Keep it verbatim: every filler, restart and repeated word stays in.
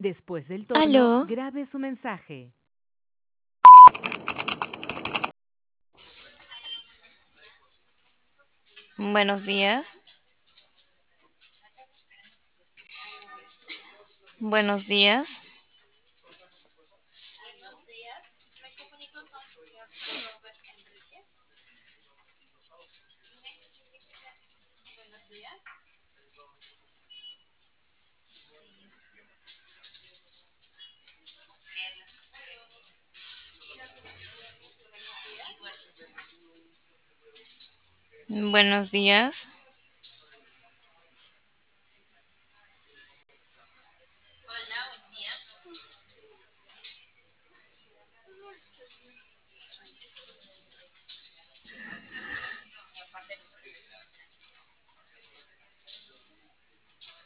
Después del tono, Aló, grabe su mensaje. buenos días. Buenos días. Buenos días.